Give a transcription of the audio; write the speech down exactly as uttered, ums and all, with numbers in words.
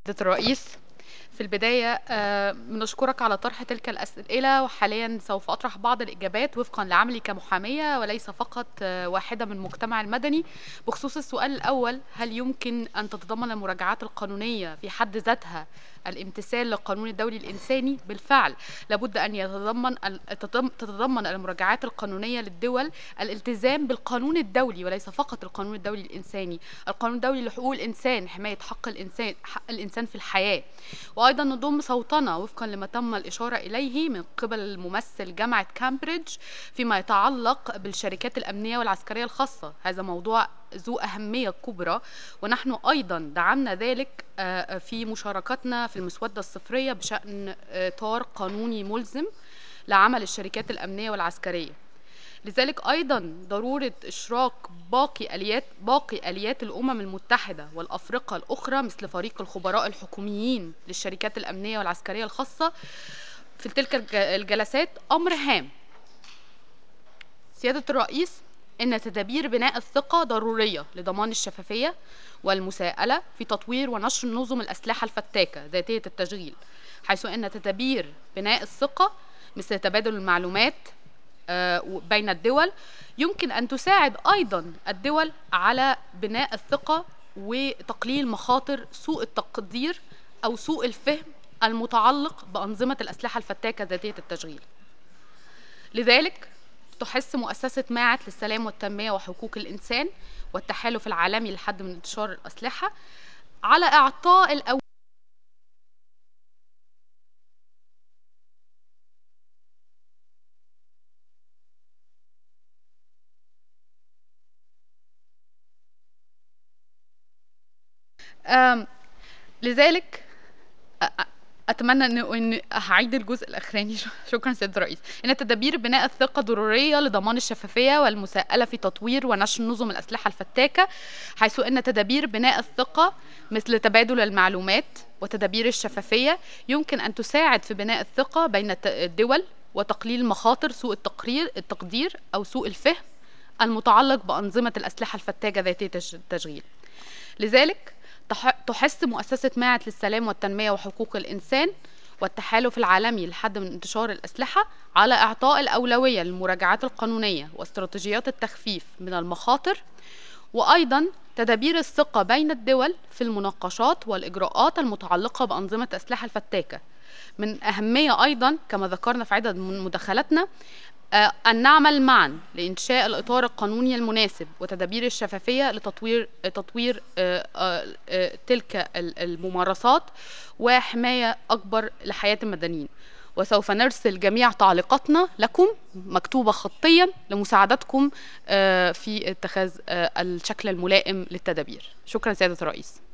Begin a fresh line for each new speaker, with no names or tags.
سيادة الرئيس، في البداية آه، بنشكرك على طرح تلك الأسئلة، وحاليا سوف أطرح بعض الإجابات وفقا لعملي كمحامية وليس فقط آه، واحدة من المجتمع المدني. بخصوص السؤال الأول، هل يمكن أن تتضمن المراجعات القانونية في حد ذاتها الامتثال للقانون الدولي الإنساني؟ بالفعل، لابد أن يتضمن ال- تتضم- تتضمن المراجعات القانونية للدول الالتزام بالقانون الدولي وليس فقط القانون الدولي الإنساني. القانون الدولي لحقوق الإنسان، حماية حق الإنسان حق الإنسان في الحياة، وأيضا نضم صوتنا وفقا لما تم الإشارة إليه من قبل الممثل جامعة كامبريدج فيما يتعلق بالشركات الأمنية والعسكرية الخاصة. هذا موضوع ذو أهمية كبرى، ونحن أيضا دعمنا ذلك آه، في مشاركتنا في المسودة الصفرية بشأن آه، إطار قانوني ملزم لعمل الشركات الأمنية والعسكرية. لذلك أيضا ضرورة إشراك باقي آليات باقي آليات الأمم المتحدة والأفرقة الأخرى مثل فريق الخبراء الحكوميين للشركات الأمنية والعسكرية الخاصة في تلك الج- الجلسات أمر هام. سيادة الرئيس، إن تدابير بناء الثقة ضرورية لضمان الشفافية والمساءلة في تطوير ونشر نظم الأسلحة الفتاكة ذاتية التشغيل، حيث أن تدابير بناء الثقة مثل تبادل المعلومات آه، بين الدول يمكن أن تساعد أيضا الدول على بناء الثقة وتقليل مخاطر سوء التقدير أو سوء الفهم المتعلق بأنظمة الأسلحة الفتاكة ذاتية التشغيل. لذلك تحث مؤسسة ماعت للسلام والتنمية وحقوق الإنسان والتحالف العالمي للحد من انتشار الأسلحة على إعطاء الأولوية لذلك أ- اتمنى ان ان هعيد الجزء الاخراني. شكرا سيد الرئيس. ان تدابير بناء الثقه ضروريه لضمان الشفافيه والمساءله في تطوير ونشر نظم الاسلحه الفتاكه، حيث ان تدابير بناء الثقه مثل تبادل المعلومات وتدابير الشفافيه يمكن ان تساعد في بناء الثقه بين الت- الدول وتقليل مخاطر سوء التقرير التقدير او سوء الفهم المتعلق بانظمه الاسلحه الفتاكه ذاتيه التشغيل. لذلك تح- تحث مؤسسة ماعت للسلام والتنمية وحقوق الإنسان والتحالف العالمي للحد من انتشار الأسلحة على إعطاء الأولوية للمراجعات القانونية واستراتيجيات التخفيف من المخاطر، وأيضا تدابير الثقة بين الدول في المناقشات والإجراءات المتعلقة بأنظمة الأسلحة الفتاكة. من أهمية أيضا كما ذكرنا في عدد من مداخلاتنا آه، أن نعمل معا لإنشاء الإطار القانوني المناسب وتدابير الشفافية لتطوير تطوير آه، آه، آه، تلك ال- الممارسات وحماية أكبر لحياة المدنيين. وسوف نرسل جميع تعليقاتنا لكم مكتوبة خطيا لمساعدتكم آه، في اتخاذ آه، الشكل الملائم للتدابير. شكرا سيادة الرئيس.